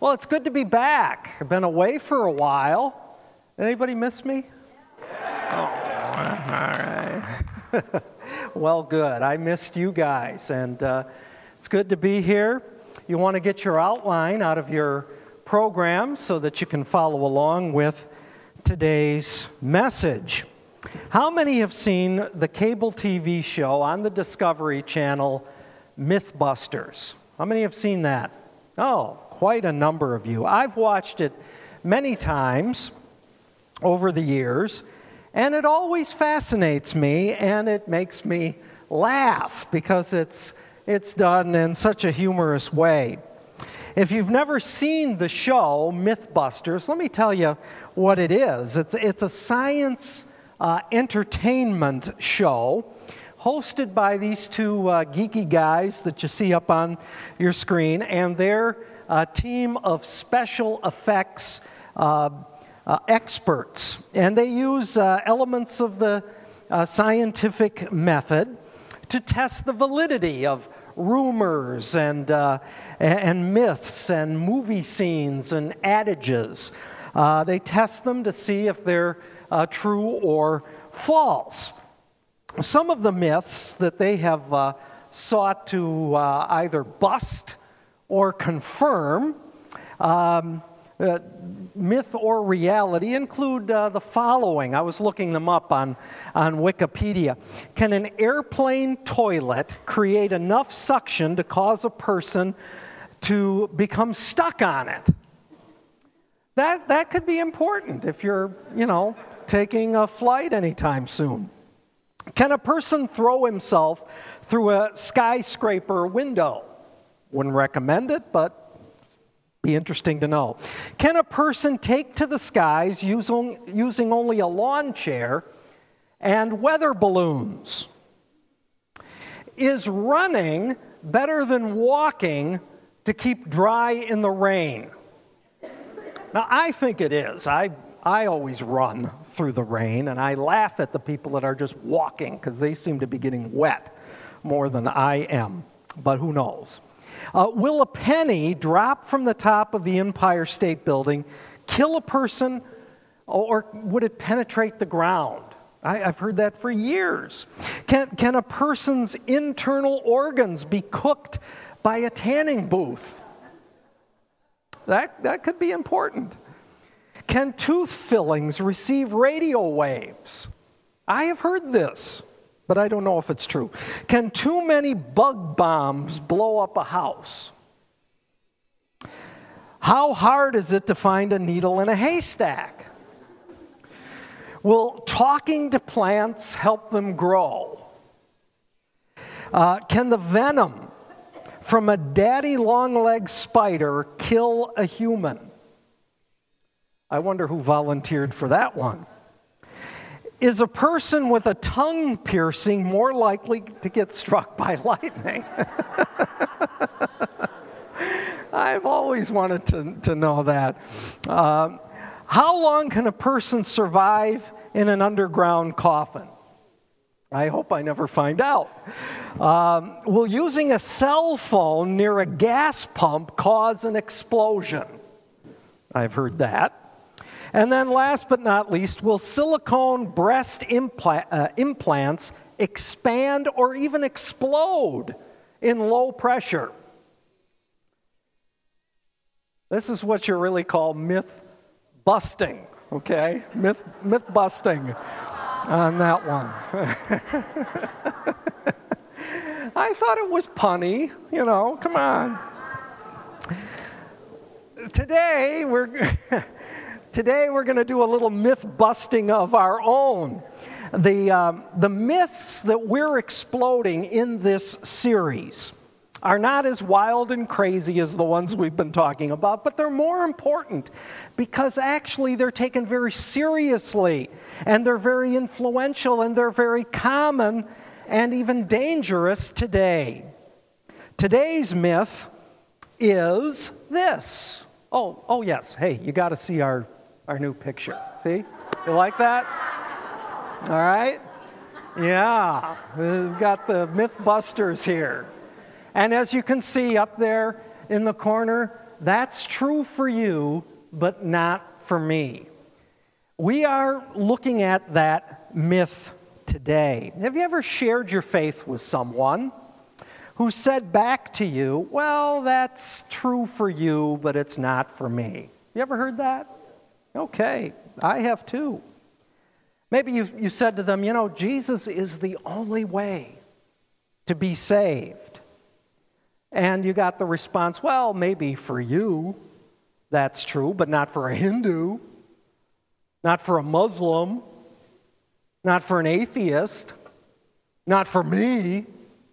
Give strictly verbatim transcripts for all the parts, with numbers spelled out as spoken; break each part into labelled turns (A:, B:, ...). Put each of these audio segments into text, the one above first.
A: Well, it's good to be back. I've been away for a while. Anybody miss me? Oh, all right. Well, good. I missed you guys, and uh, it's good to be here. You want to get your outline out of your program so that you can follow along with today's message. How many have seen the cable T V show on the Discovery Channel, Mythbusters? How many have seen that? Oh, quite a number of you. I've watched it many times over the years, and it always fascinates me, and it makes me laugh because it's it's done in such a humorous way. If you've never seen the show, Mythbusters, let me tell you what it is. It's, it's a science uh, entertainment show hosted by these two uh, geeky guys that you see up on your screen, and their uh, team of special effects uh, uh, experts. And they use uh, elements of the uh, scientific method to test the validity of rumors and uh, and myths and movie scenes and adages. Uh, they test them to see if they're uh, true or false. Some of the myths that they have uh, sought to uh, either bust or confirm, um, uh, myth or reality, include uh, the following. I was looking them up on, on Wikipedia. Can an airplane toilet create enough suction to cause a person to become stuck on it? That, that could be important if you're, you know, taking a flight anytime soon. Can a person throw himself through a skyscraper window? Wouldn't recommend it, but be interesting to know. Can a person take to the skies using, using only a lawn chair and weather balloons? Is running better than walking to keep dry in the rain? Now, I think it is. I I always run through the rain, and I laugh at the people that are just walking because they seem to be getting wet more than I am, but who knows? Uh, will a penny drop from the top of the Empire State Building kill a person, or would it penetrate the ground? I, I've heard that for years. Can, can a person's internal organs be cooked by a tanning booth? That, that could be important. Can tooth fillings receive radio waves? I have heard this, but I don't know if it's true. Can too many bug bombs blow up a house? How hard is it to find a needle in a haystack? Will talking to plants help them grow? Uh, can the venom from a daddy long-legged spider kill a human? I wonder who volunteered for that one. Is a person with a tongue piercing more likely to get struck by lightning? I've always wanted to, to know that. Um, how long can a person survive in an underground coffin? I hope I never find out. Um, will using a cell phone near a gas pump cause an explosion? I've heard that. And then last but not least, will silicone breast impla- uh, implants expand or even explode in low pressure? This is what you really call myth busting, okay? Myth, myth busting on that one. I thought it was punny, you know, come on. Today, we're... Today we're going to do a little myth busting of our own. The, um, the myths that we're exploding in this series are not as wild and crazy as the ones we've been talking about, but they're more important because actually they're taken very seriously, and they're very influential, and they're very common and even dangerous today. Today's myth is this. Oh, oh yes. Hey, you got to see our Our new picture. See? You like that? All right? Yeah. We've got the Mythbusters here. And as you can see up there in the corner, That's true for you, but not for me. We are looking at that myth today. Have you ever shared your faith with someone who said back to you, well, that's true for you, but it's not for me? You ever heard that? Okay, I have too. Maybe you you said to them, you know, Jesus is the only way to be saved. And you got the response, well, maybe for you that's true, but not for a Hindu, not for a Muslim, not for an atheist, not for me.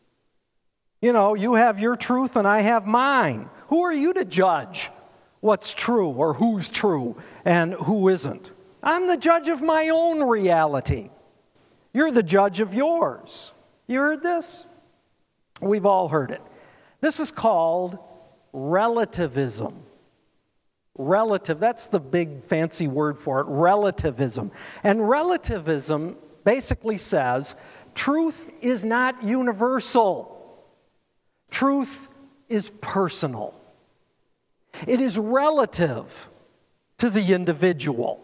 A: You know, you have your truth and I have mine. Who are you to judge what's true or who's true and who isn't? I'm the judge of my own reality. You're the judge of yours. You heard this? We've all heard it. This is called relativism. Relative, that's the big fancy word for it, relativism. And relativism basically says truth is not universal. Truth is personal. It is relative to the individual.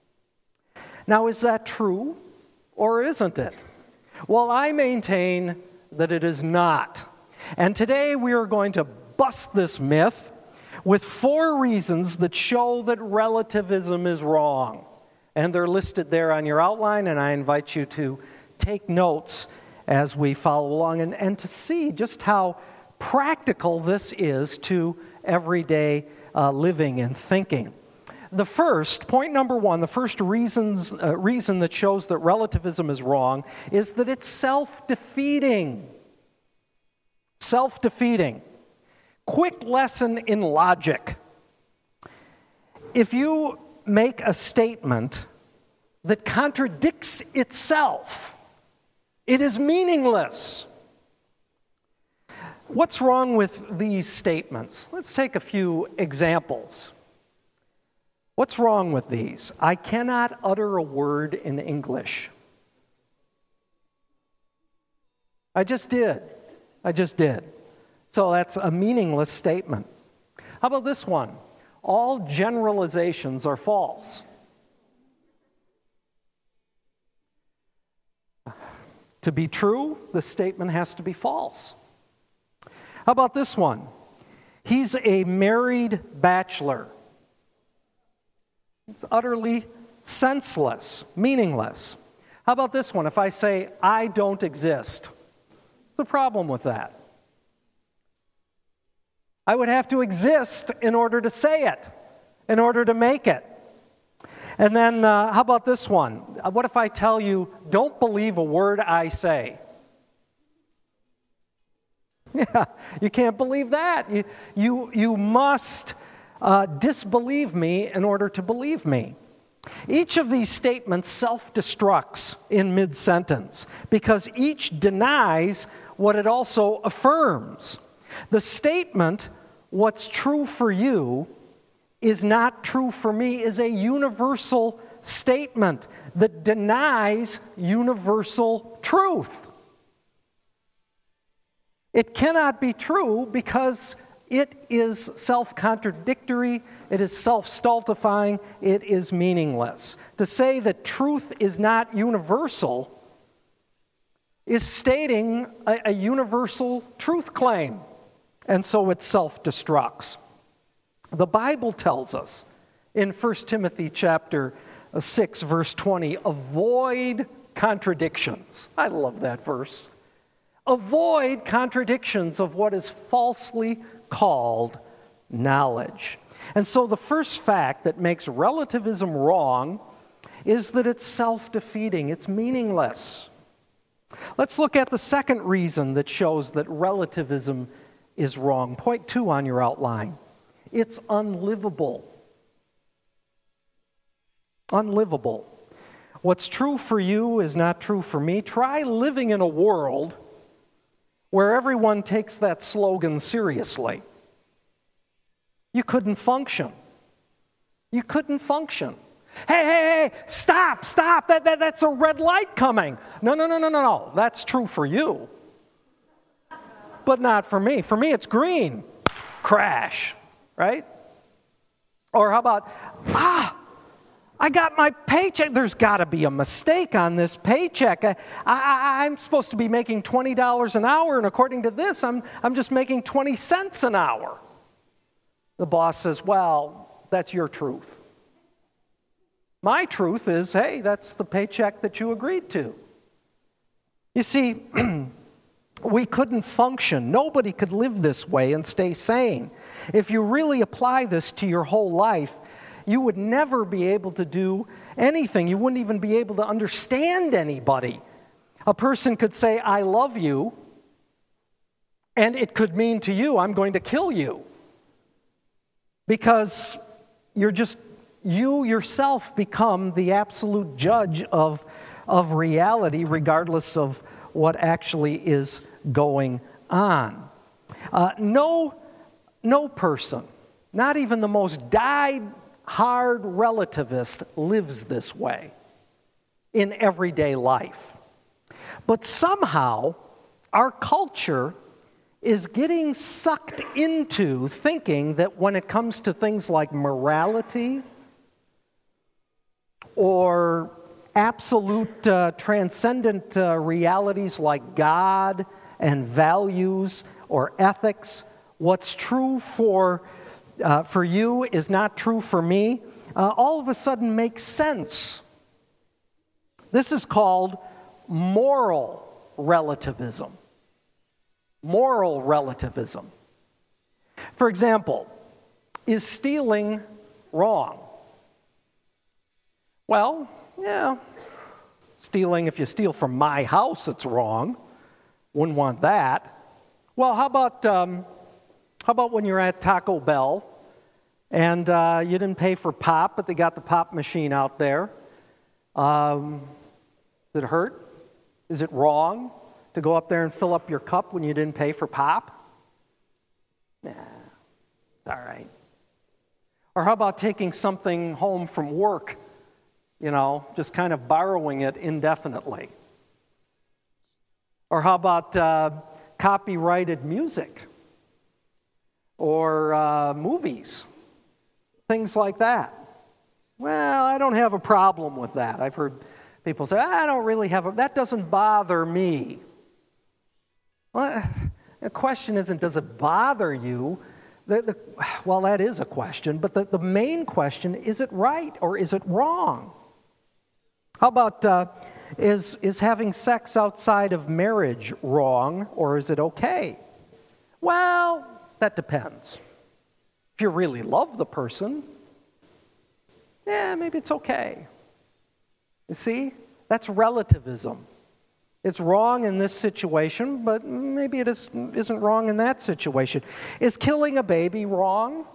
A: Now, is that true or isn't it? Well, I maintain that it is not. And today we are going to bust this myth with four reasons that show that relativism is wrong. And they're listed there on your outline, and I invite you to take notes as we follow along and, and to see just how practical this is to everyday uh, living and thinking. The first, point number one, the first reasons, uh, reason that shows that relativism is wrong is that it's self-defeating. Self-defeating. Quick lesson in logic. If you make a statement that contradicts itself, it is meaningless. What's wrong with these statements? Let's take a few examples. What's wrong with these? I cannot utter a word in English. I just did. I just did. So that's a meaningless statement. How about this one? All generalizations are false. To be true, the statement has to be false. How about this one? He's a married bachelor. It's utterly senseless, meaningless. How about this one? If I say, I don't exist, what's the problem with that? I would have to exist in order to say it, in order to make it. And then, uh, how about this one? What if I tell you, don't believe a word I say? Yeah, you can't believe that. You, you, you must uh, disbelieve me in order to believe me. Each of these statements self-destructs in mid-sentence because each denies what it also affirms. The statement, what's true for you is not true for me, is a universal statement that denies universal truth. It cannot be true because it is self-contradictory, it is self-stultifying, it is meaningless. To say that truth is not universal is stating a, a universal truth claim. And so it self-destructs. The Bible tells us in First Timothy chapter six, verse twenty, avoid contradictions. I love that verse. Avoid contradictions of what is falsely called knowledge. And so the first fact that makes relativism wrong is that it's self-defeating, it's meaningless. Let's look at the second reason that shows that relativism is wrong. Point two on your outline. It's unlivable. Unlivable. What's true for you is not true for me. Try living in a world where everyone takes that slogan seriously. You couldn't function. You couldn't function. Hey, hey, hey, stop, stop, that, that, that's a red light coming. No, no, no, no, no, no. That's true for you, but not for me. For me, it's green. Crash, right? Or how about, ah, I got my paycheck. There's got to be a mistake on this paycheck. I, I, I'm supposed to be making twenty dollars an hour, and according to this, I'm, I'm just making twenty cents an hour. The boss says, well, that's your truth. My truth is, hey, that's the paycheck that you agreed to. You see, we couldn't function. Nobody could live this way and stay sane. If you really apply this to your whole life, you would never be able to do anything. You wouldn't even be able to understand anybody. A person could say, I love you, and it could mean to you, I'm going to kill you. Because you're just, you yourself become the absolute judge of, of reality, regardless of what actually is going on. Uh, no, no person, not even the most die-hard relativist, lives this way in everyday life. But somehow, our culture is getting sucked into thinking that when it comes to things like morality or absolute uh, transcendent uh, realities like God and values or ethics, what's true for, uh, for you is not true for me, uh, all of a sudden makes sense. This is called moral relativism. Moral relativism. For example, is stealing wrong? Well, yeah, stealing, if you steal from my house, it's wrong. Wouldn't want that. Well, how about um, how about when you're at Taco Bell and uh, you didn't pay for pop, but they got the pop machine out there? Um, does it hurt? Is it wrong to go up there and fill up your cup when you didn't pay for pop? Nah, it's all right. Or how about taking something home from work, you know, just kind of borrowing it indefinitely? Or how about uh, copyrighted music or uh, movies, things like that? Well, I don't have a problem with that. I've heard people say, I don't really have a, that doesn't bother me. Well, the question isn't, does it bother you? The, the, well, that is a question, but the, the main question, is it right or is it wrong? How about, uh, is, is having sex outside of marriage wrong or is it okay? Well, that depends. If you really love the person, yeah, maybe it's okay. You see, that's relativism. It's wrong in this situation, but maybe it is, isn't wrong in that situation. Is killing a baby wrong?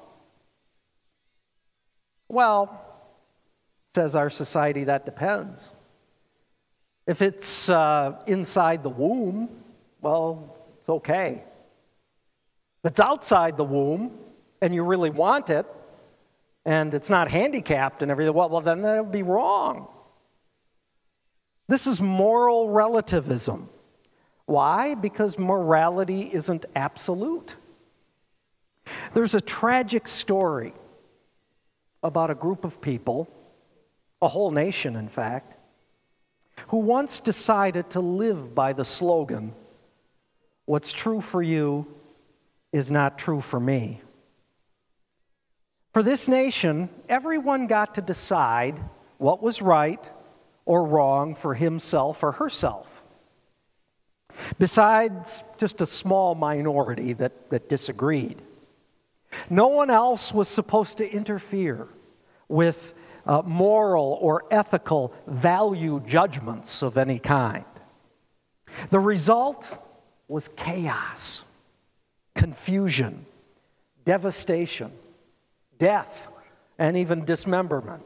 A: Well, says our society, that depends. If it's uh, inside the womb, well, it's okay. If it's outside the womb and you really want it, and it's not handicapped and everything, well, well then that would be wrong. This is moral relativism. Why? Because morality isn't absolute. There's a tragic story about a group of people, a whole nation in fact, who once decided to live by the slogan, what's true for you is not true for me. For this nation, everyone got to decide what was right or wrong for himself or herself, besides just a small minority that, that disagreed. No one else was supposed to interfere with uh, moral or ethical value judgments of any kind. The result was chaos, confusion, devastation, death, and even dismemberment.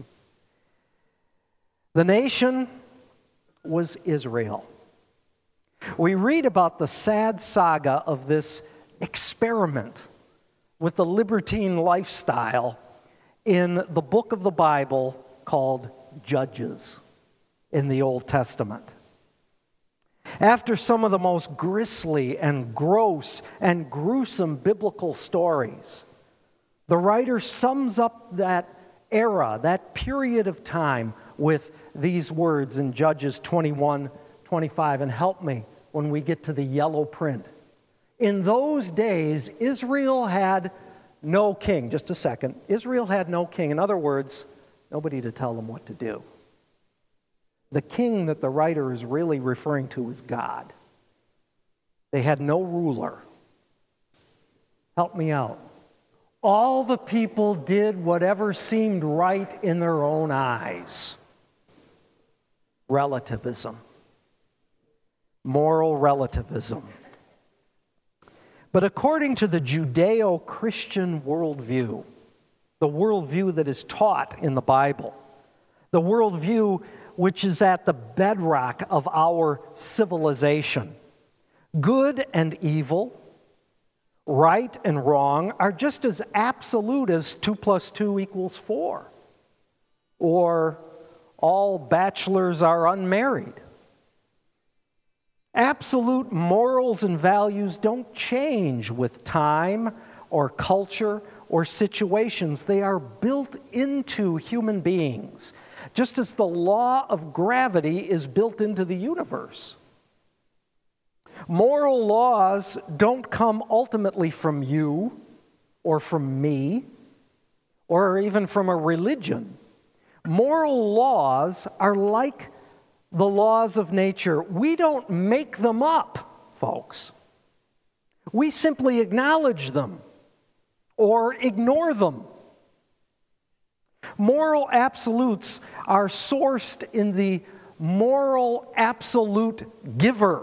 A: The nation was Israel. We read about the sad saga of this experiment with the libertine lifestyle in the book of the Bible called Judges in the Old Testament. After some of the most grisly and gross and gruesome biblical stories The writer sums up that era, that period of time, with these words in Judges twenty-one, twenty-five, and help me when we get to the yellow print. In those days, Israel had no king. Just a second. Israel had no king. In other words, nobody to tell them what to do. The king that the writer is really referring to is God. They had no ruler. Help me out. All the people did whatever seemed right in their own eyes. Relativism. Moral relativism. But according to the Judeo-Christian worldview, the worldview that is taught in the Bible, the worldview which is at the bedrock of our civilization, good and evil, right and wrong are just as absolute as two plus two equals four, or all bachelors are unmarried. Absolute morals and values don't change with time or culture or situations. They are built into human beings, just as the law of gravity is built into the universe. Moral laws don't come ultimately from you or from me or even from a religion. Moral laws are like the laws of nature. We don't make them up, folks. We simply acknowledge them or ignore them. Moral absolutes are sourced in the moral absolute giver,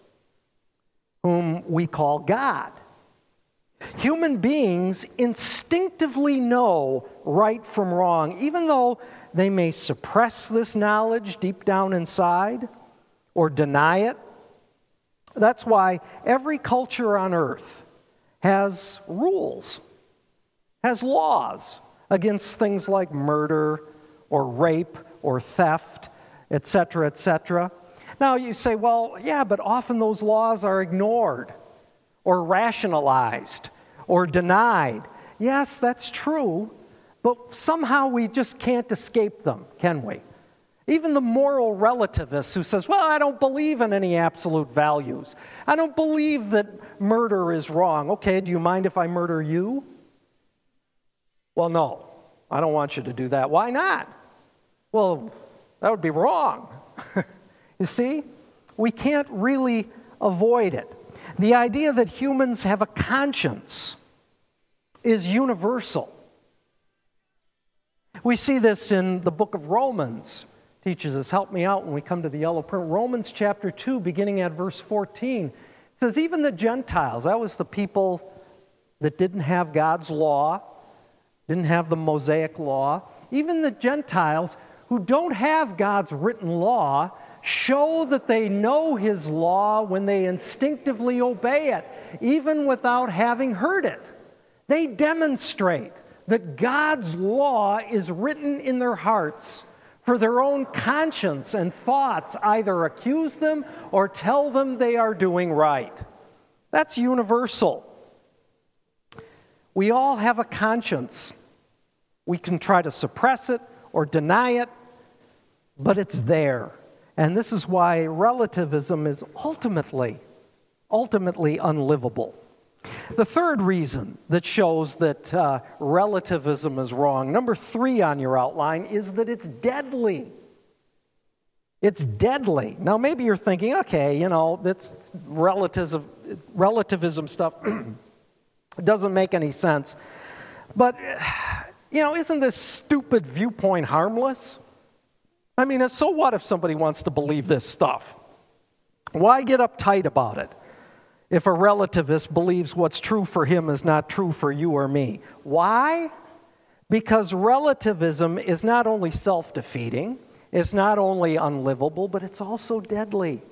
A: whom we call God. Human beings instinctively know right from wrong, even though they may suppress this knowledge deep down inside or deny it. That's why every culture on earth has rules, has laws against things like murder or rape or theft, et cetera, et cetera. Now you say, well, yeah, but often those laws are ignored or rationalized or denied. Yes, that's true, but somehow we just can't escape them, can we? Even the moral relativist who says, well, I don't believe in any absolute values. I don't believe that murder is wrong. Okay, do you mind if I murder you? Well, no, I don't want you to do that. Why not? Well, that would be wrong. You see, we can't really avoid it. The idea that humans have a conscience is universal. We see this in the book of Romans. It teaches us, help me out when we come to the yellow print. Romans chapter two, beginning at verse fourteen. It says, even the Gentiles, that was the people that didn't have God's law, didn't have the Mosaic law, even the Gentiles who don't have God's written law show that they know His law when they instinctively obey it, even without having heard it. They demonstrate that God's law is written in their hearts, for their own conscience and thoughts either accuse them or tell them they are doing right. That's universal. We all have a conscience. We can try to suppress it or deny it, but it's there. And this is why relativism is ultimately, ultimately unlivable. The third reason that shows that uh, relativism is wrong, number three on your outline, is that it's deadly. It's deadly. Now, maybe you're thinking, okay, you know, that's relativism, relativism stuff doesn't make any sense. But, you know, isn't this stupid viewpoint harmless? I mean, so what if somebody wants to believe this stuff? Why get uptight about it if a relativist believes what's true for him is not true for you or me? Why? Because relativism is not only self-defeating, it's not only unlivable, but it's also deadly.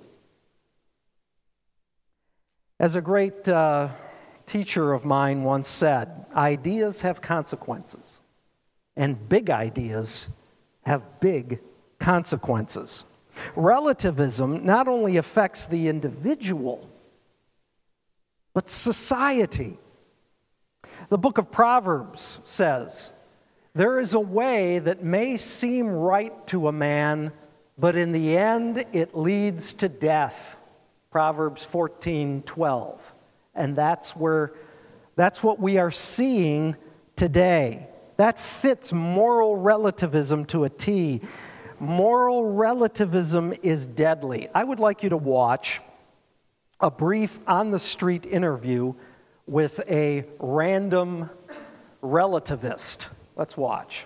A: As a great uh, teacher of mine once said, ideas have consequences, and big ideas have big consequences. Relativism not only affects the individual, but society. The book of Proverbs says, there is a way that may seem right to a man, but in the end it leads to death. Proverbs fourteen twelve. And that's where that's what we are seeing today. That fits moral relativism to a T. Moral relativism is deadly. I would like you to watch a brief on-the-street interview with a random relativist. Let's watch.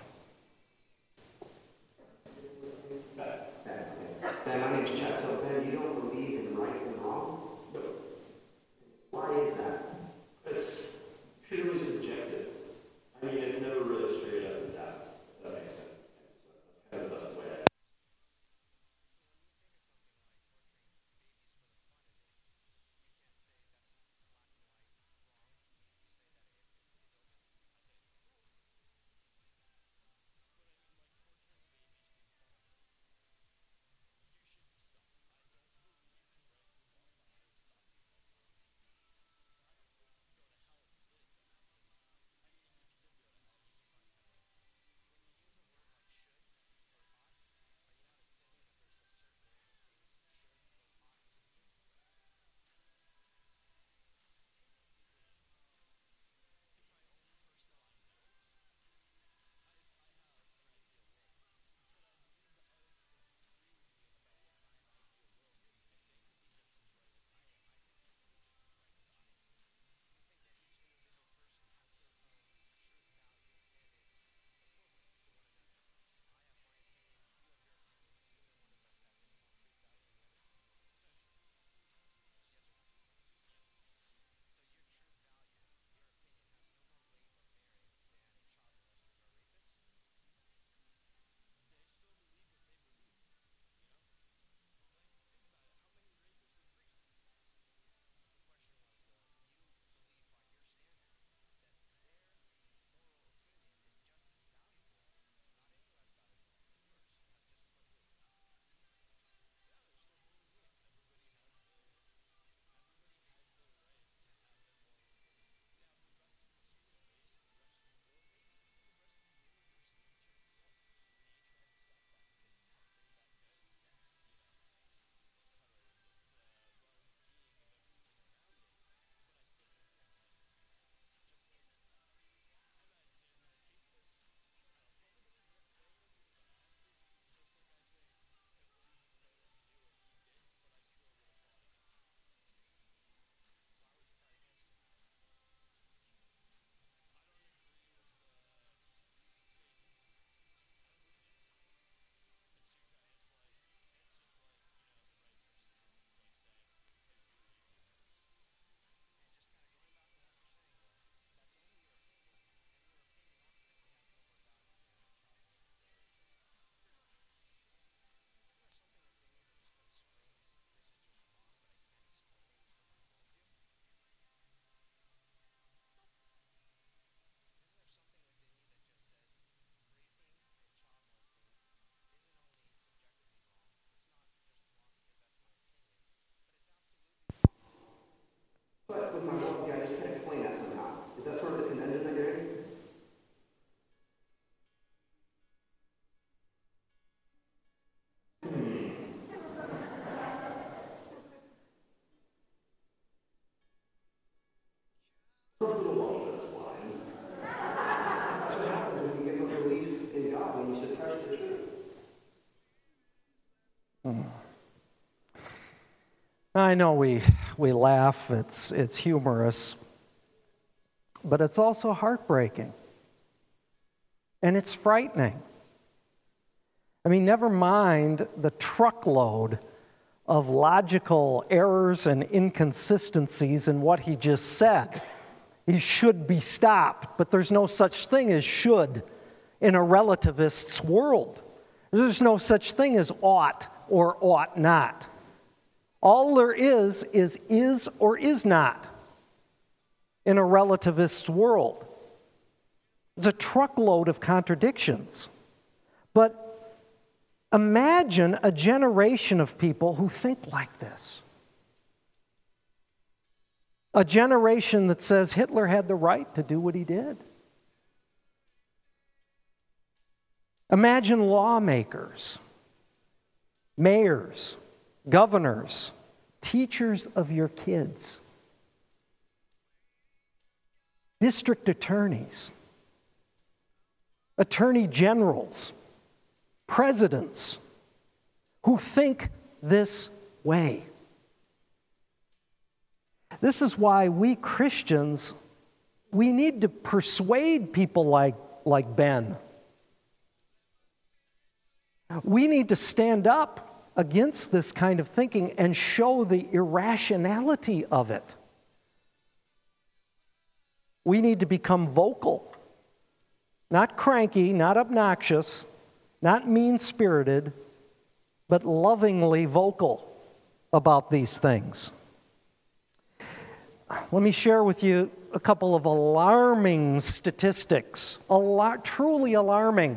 B: Ben, my name's Chet. So, Ben, you don't believe in right and wrong? No. Why is that?
C: It's purely subjective. I mean, it's never really straight up and down. If that makes sense. That's kind of the best way I
B: But with my work, yeah, I just can't explain that somehow. Is that sort of the conundrum that you're in?
C: Something along those lines.
B: That's what happens when you get no belief in God, when you suppress the truth.
A: I know we we laugh, it's it's humorous, but it's also heartbreaking. And it's frightening. I mean, never mind the truckload of logical errors and inconsistencies in what he just said. He should be stopped, but there's no such thing as should in a relativist's world. There's no such thing as ought or ought not. All there is is is or is not in a relativist's world. There's a truckload of contradictions. But imagine a generation of people who think like this. A generation that says Hitler had the right to do what he did. Imagine lawmakers, mayors, governors, teachers of your kids, district attorneys, attorney generals, presidents who think this way. This is why we Christians, we need to persuade people like, like Ben. We need to stand up against this kind of thinking and show the irrationality of it. We need to become vocal, not cranky, not obnoxious, not mean-spirited, but lovingly vocal about these things. Let me share with you a couple of alarming statistics, Alar- truly alarming.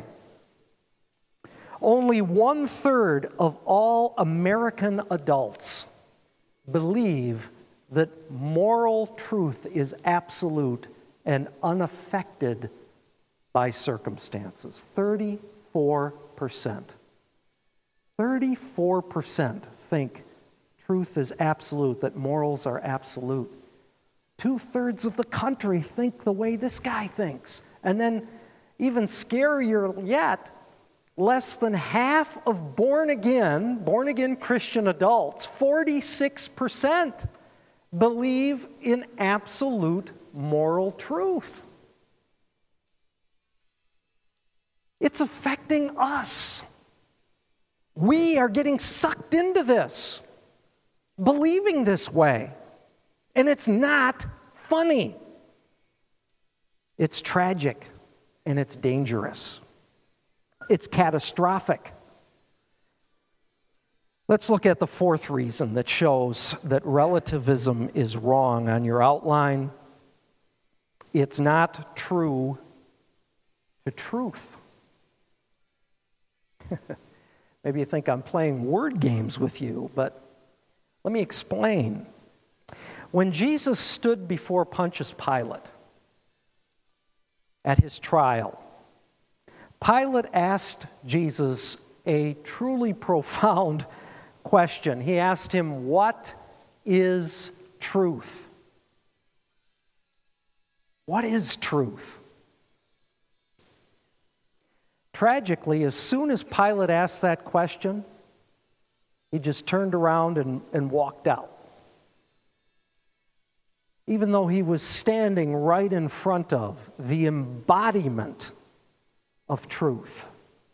A: Only one-third of all American adults believe that moral truth is absolute and unaffected by circumstances. thirty-four percent. thirty-four percent think truth is absolute, that morals are absolute. Two-thirds of the country think the way this guy thinks. And then, even scarier yet, less than half of born-again, born-again Christian adults, forty-six percent, believe in absolute moral truth. It's affecting us. We are getting sucked into this, believing this way. And it's not funny. It's tragic and it's dangerous. It's catastrophic. Let's look at the fourth reason that shows that relativism is wrong on your outline. It's not true to truth. Maybe you think I'm playing word games with you, but let me explain. When Jesus stood before Pontius Pilate at his trial, Pilate asked Jesus a truly profound question. He asked him, "What is truth?" What is truth? Tragically, as soon as Pilate asked that question, he just turned around and, and walked out. Even though he was standing right in front of the embodiment of truth.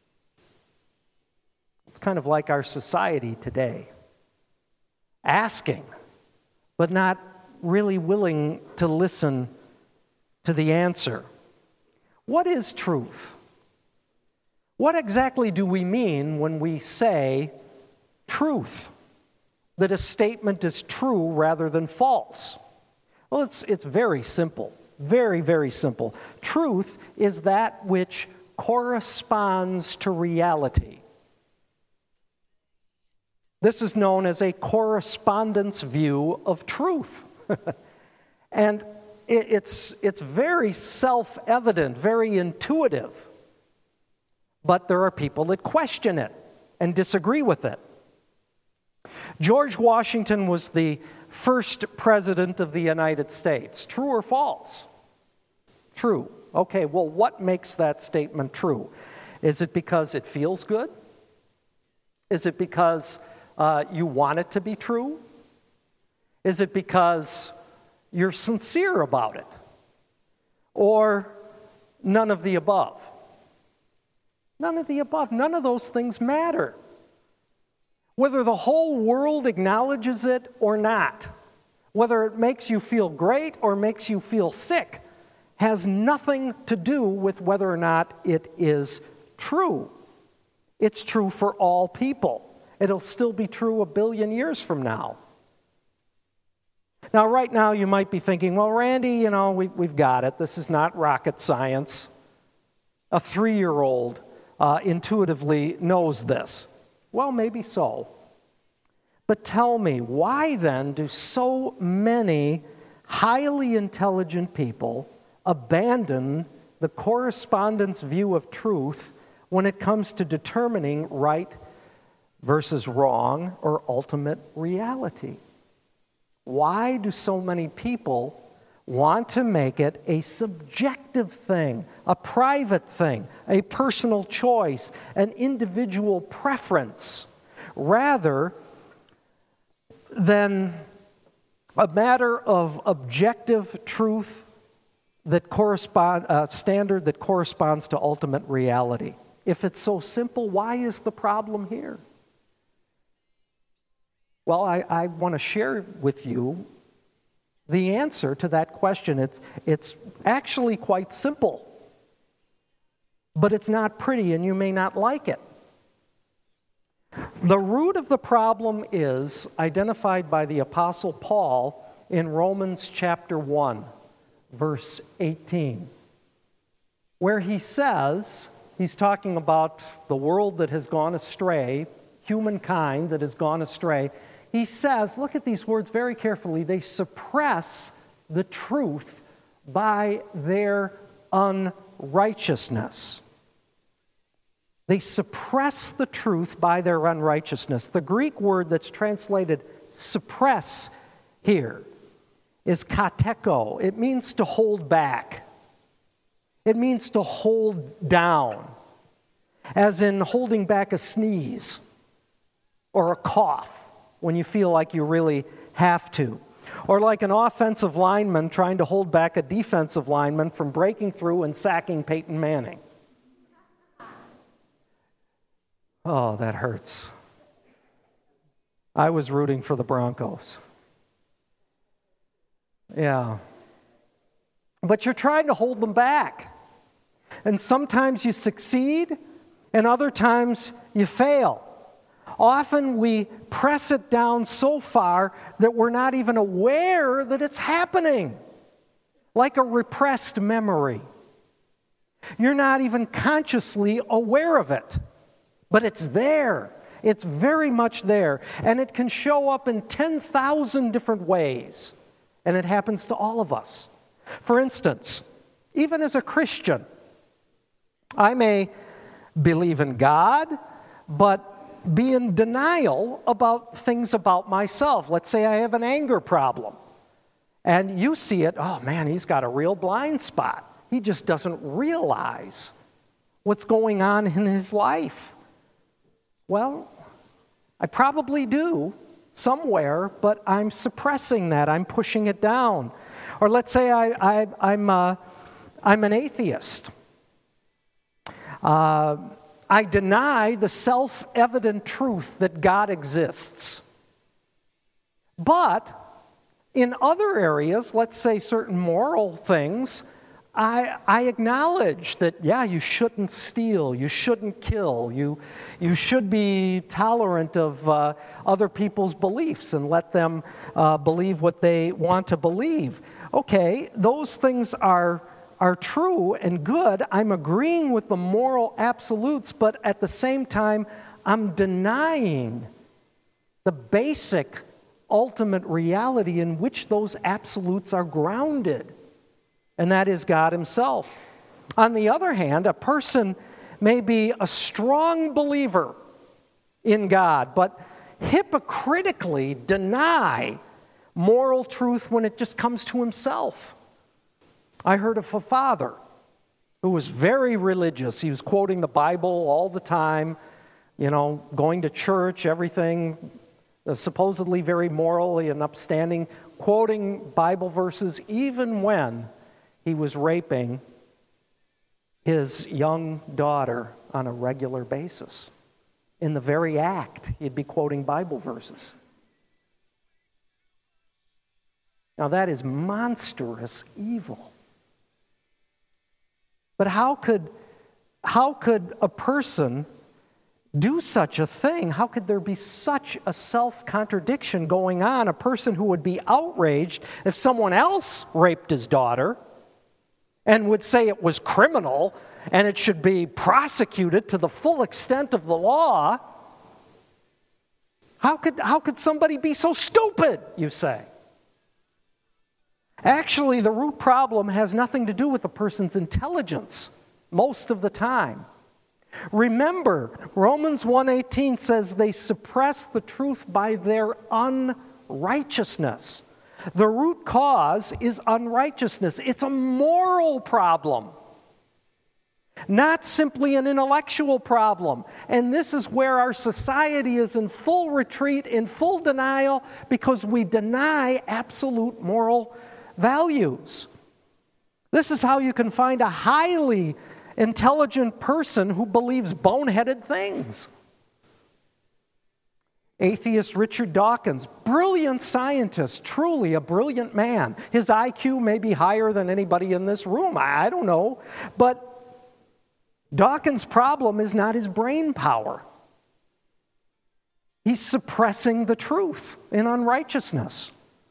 A: It's kind of like our society today. Asking, but not really willing to listen to the answer. What is truth? What exactly do we mean when we say truth? That a statement is true rather than false? Well, it's, it's very simple. Very, very simple. Truth is that which corresponds to reality. This is known as a correspondence view of truth. And it, it's, it's very self-evident, very intuitive. But there are people that question it and disagree with it. George Washington was the first president of the United States. True or false? True. Okay, well, what makes that statement true? Is it because it feels good? Is it because uh, you want it to be true? Is it because you're sincere about it? Or none of the above? None of the above. None of those things matter. Whether the whole world acknowledges it or not, whether it makes you feel great or makes you feel sick, has nothing to do with whether or not it is true. It's true for all people. It'll still be true a billion years from now. Now, right now, you might be thinking, well, Randy, you know, we, we've got it. This is not rocket science. A three-year-old uh, intuitively knows this. Well, maybe so. But tell me, why then do so many highly intelligent people abandon the correspondence view of truth when it comes to determining right versus wrong or ultimate reality? Why do so many people want to make it a subjective thing, a private thing, a personal choice, an individual preference, rather than a matter of objective truth that correspond, a standard that corresponds to ultimate reality? If it's so simple, why is the problem here? Well, I, I want to share with you the answer to that question. It's, it's actually quite simple, but it's not pretty, and you may not like it. The root of the problem is identified by the Apostle Paul in Romans chapter one, verse eighteen, where he says, he's talking about the world that has gone astray, humankind that has gone astray. He says, look at these words very carefully, they suppress the truth by their unrighteousness. They suppress the truth by their unrighteousness. The Greek word that's translated suppress here is kateko. It means to hold back. It means to hold down, as in holding back a sneeze or a cough when you feel like you really have to. Or like an offensive lineman trying to hold back a defensive lineman from breaking through and sacking Peyton Manning. Oh, that hurts. I was rooting for the Broncos. Yeah. But you're trying to hold them back. And sometimes you succeed, and other times you fail. Often we press it down so far that we're not even aware that it's happening, like a repressed memory. You're not even consciously aware of it, but it's there. It's very much there, and it can show up in ten thousand different ways, and it happens to all of us. For instance, even as a Christian, I may believe in God, but be in denial about things about myself. Let's say I have an anger problem, and you see it, oh man, he's got a real blind spot. He just doesn't realize what's going on in his life. Well, I probably do somewhere, but I'm suppressing that. I'm pushing it down. Or let's say I, I, I'm, uh, I'm an atheist. Uh, I deny the self-evident truth that God exists. But in other areas, let's say certain moral things, I, I acknowledge that, yeah, you shouldn't steal, you shouldn't kill, you, you should be tolerant of uh, other people's beliefs and let them uh, believe what they want to believe. Okay, those things are, are true and good. I'm agreeing with the moral absolutes, but at the same time, I'm denying the basic, ultimate reality in which those absolutes are grounded. And that is God Himself. On the other hand, a person may be a strong believer in God, but hypocritically deny moral truth when it just comes to himself. I heard of a father who was very religious. He was quoting the Bible all the time, you know, going to church, everything, supposedly very morally and upstanding, quoting Bible verses even when he was raping his young daughter on a regular basis. In the very act, he'd be quoting Bible verses. Now that is monstrous evil. But how could, how could a person do such a thing? How could there be such a self-contradiction going on? A person who would be outraged if someone else raped his daughter and would say it was criminal and it should be prosecuted to the full extent of the law. How could, how could somebody be so stupid, you say? Actually, the root problem has nothing to do with the person's intelligence most of the time. Remember, Romans one eighteen says they suppress the truth by their unrighteousness. The root cause is unrighteousness. It's a moral problem, not simply an intellectual problem. And this is where our society is in full retreat, in full denial, because we deny absolute moral values. This is how you can find a highly intelligent person who believes boneheaded things. Atheist Richard Dawkins, brilliant scientist, truly a brilliant man. His I Q may be higher than anybody in this room, I don't know. But Dawkins' problem is not his brain power. He's suppressing the truth in unrighteousness.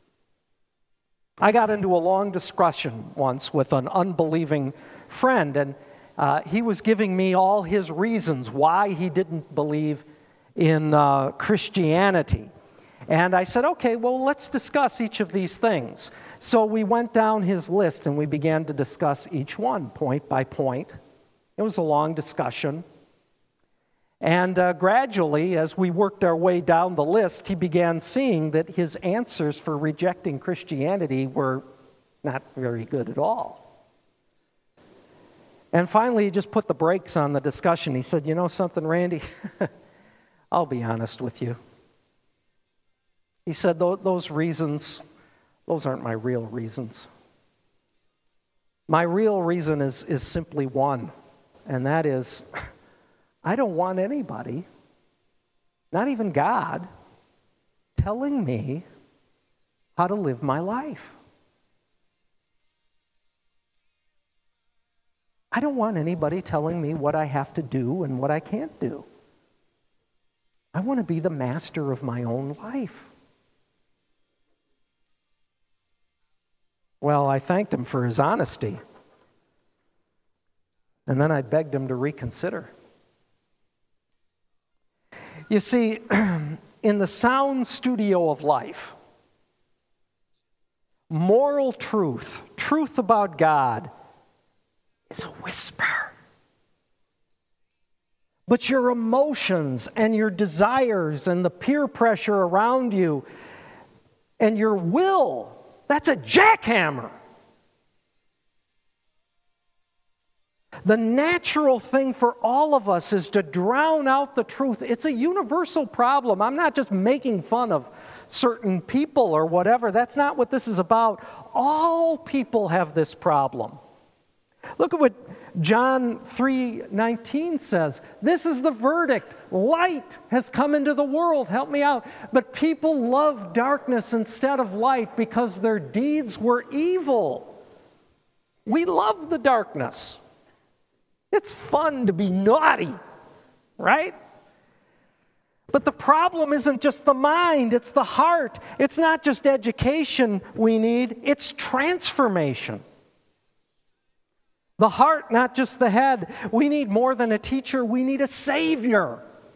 A: I got into a long discussion once with an unbelieving friend, and uh, he was giving me all his reasons why he didn't believe in uh, Christianity. And I said, okay, well, let's discuss each of these things. So we went down his list and we began to discuss each one point by point. It was a long discussion. And uh, gradually, as we worked our way down the list, he began seeing that his answers for rejecting Christianity were not very good at all. And finally, he just put the brakes on the discussion. He said, you know something, Randy? I'll be honest with you. He said, those reasons, those aren't my real reasons. My real reason is, is simply one, and that is, I don't want anybody, not even God, telling me how to live my life. I don't want anybody telling me what I have to do and what I can't do. I want to be the master of my own life. Well, I thanked him for his honesty. And then I begged him to reconsider. You see, in the sound studio of life, moral truth, truth about God, is a whisper. But your emotions and your desires and the peer pressure around you and your will, that's a jackhammer. The natural thing for all of us is to drown out the truth. It's a universal problem. I'm not just making fun of certain people or whatever. That's not what this is about. All people have this problem. Look at what John three nineteen says. This is the verdict. Light has come into the world. Help me out. But people love darkness instead of light because their deeds were evil. We love the darkness. It's fun to be naughty, right? But the problem isn't just the mind, it's the heart. It's not just education we need, it's transformation. The heart, not just the head. We need more than a teacher, we need a Savior.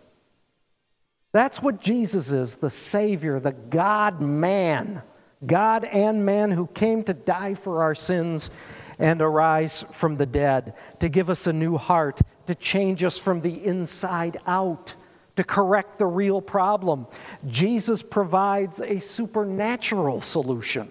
A: That's what Jesus is, the Savior, the God-man. God and man who came to die for our sins and arise from the dead, to give us a new heart, to change us from the inside out, to correct the real problem. Jesus provides a supernatural solution.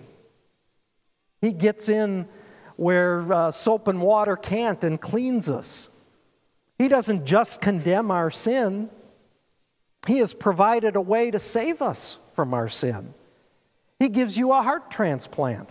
A: He gets in where uh, soap and water can't and cleans us. He doesn't just condemn our sin. He has provided a way to save us from our sin. He gives you a heart transplant.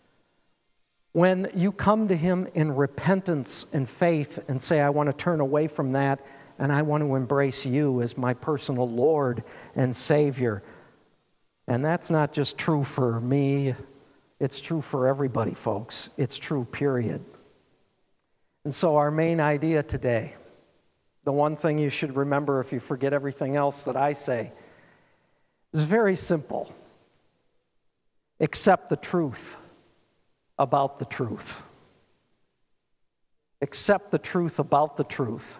A: When you come to Him in repentance and faith and say, I want to turn away from that and I want to embrace you as my personal Lord and Savior. And that's not just true for me. It's true for everybody, folks. It's true, period. And so our main idea today, the one thing you should remember if you forget everything else that I say, is very simple. Accept the truth about the truth. Accept the truth about the truth.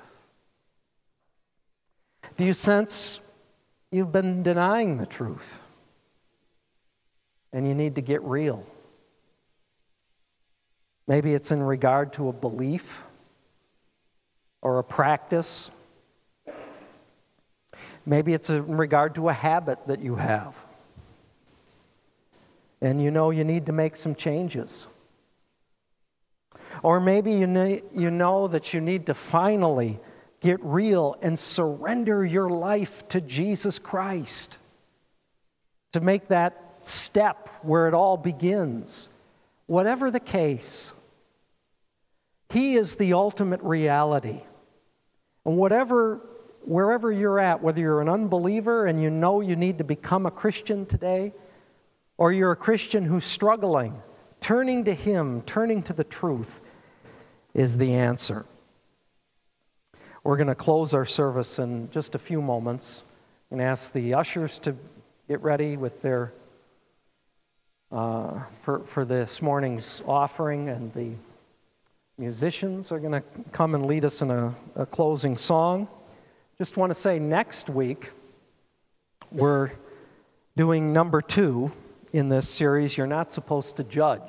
A: Do you sense you've been denying the truth? And you need to get real. Maybe it's in regard to a belief or a practice. Maybe it's in regard to a habit that you have. And you know you need to make some changes. Or maybe you, ne- you know that you need to finally get real and surrender your life to Jesus Christ. To make that step where it all begins. Whatever the case, He is the ultimate reality. And whatever, wherever you're at, whether you're an unbeliever and you know you need to become a Christian today, or you're a Christian who's struggling, turning to Him, turning to the truth is the answer. We're going to close our service in just a few moments and ask the ushers to get ready with their uh, for, for this morning's offering, and the musicians are going to come and lead us in a, a closing song. Just want to say next week we're doing number two in this series, You're Not Supposed to Judge.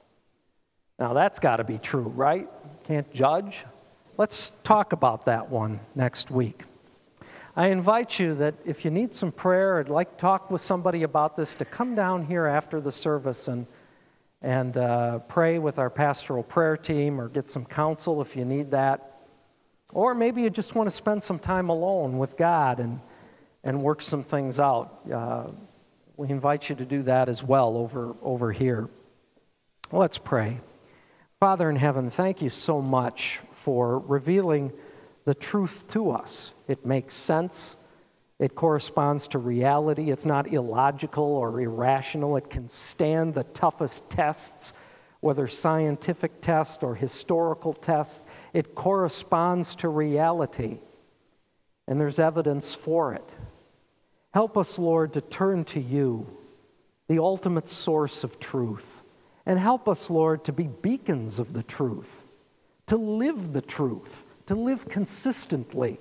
A: Now that's got to be true, right? Can't judge? Let's talk about that one next week. I invite you that if you need some prayer, I'd like to talk with somebody about this, to come down here after the service and and uh, pray with our pastoral prayer team, or get some counsel if you need that. Or maybe you just want to spend some time alone with God and, and work some things out. Uh, we invite you to do that as well over, over here. Let's pray. Father in heaven, thank you so much for revealing the truth to us. It makes sense. It corresponds to reality. It's not illogical or irrational. It can stand the toughest tests, whether scientific tests or historical tests. It corresponds to reality, and there's evidence for it. Help us, Lord, to turn to you, the ultimate source of truth, and help us, Lord, to be beacons of the truth, to live the truth, to live consistently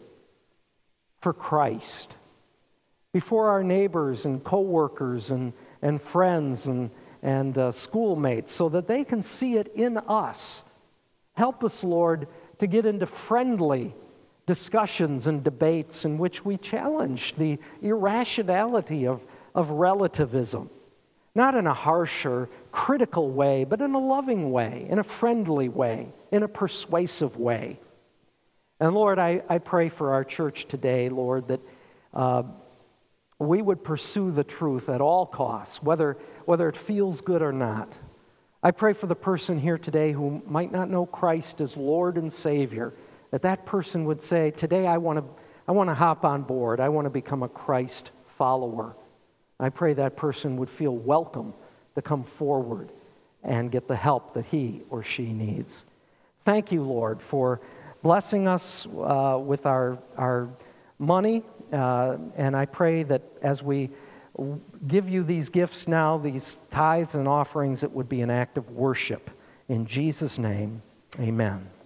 A: for Christ, before our neighbors and coworkers and, and friends and, and uh, schoolmates, so that they can see it in us. Help us, Lord, to get into friendly discussions and debates in which we challenge the irrationality of, of relativism. Not in a harsh or critical way, but in a loving way, in a friendly way, in a persuasive way. And Lord, I, I pray for our church today, Lord, that uh, we would pursue the truth at all costs, whether, whether it feels good or not. I pray for the person here today who might not know Christ as Lord and Savior, that that person would say, today I want to I want to hop on board. I want to become a Christ follower. I pray that person would feel welcome to come forward and get the help that he or she needs. Thank you, Lord, for blessing us uh, with our, our money. Uh, and I pray that as we give you these gifts now, these tithes and offerings, it would be an act of worship. In Jesus' name, amen.